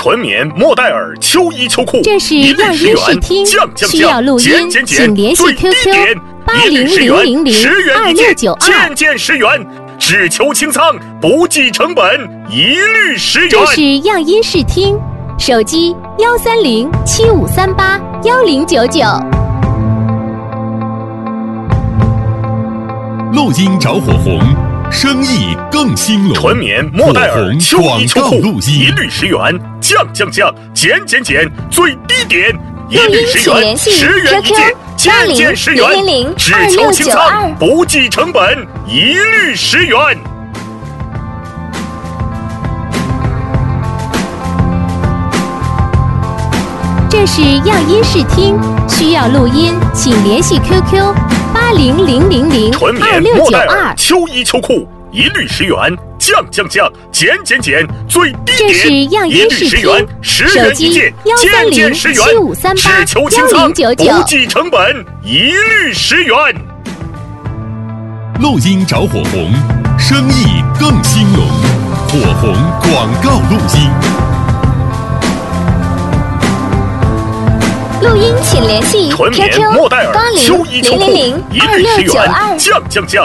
纯棉莫代尔秋衣秋裤， 这是样音试听，需要录音，请联系 QQ 8000026992， 件10元，只求清仓，不计成本，一律10元。 这是样音试听，手机13075381099。 录音着火红，生意更兴隆。 纯棉莫代尔秋衣秋裤，一律10元，降，减，最低点，一律10元，10元一件，件10元，只求清仓，不计成本，一律10元。 这是样音试听，需要录音，请联系 QQ 8000026992。 纯棉莫代尔秋衣秋裤，一律10元，降，减，最低点， 这是样音试听， 10元一件，件10元，只求清仓，不计成本，一律10元。 录音着火红，生意更兴隆。火红广告录音。 录音请联系 QQ 纯棉莫代尔秋衣秋裤，一律10元，降。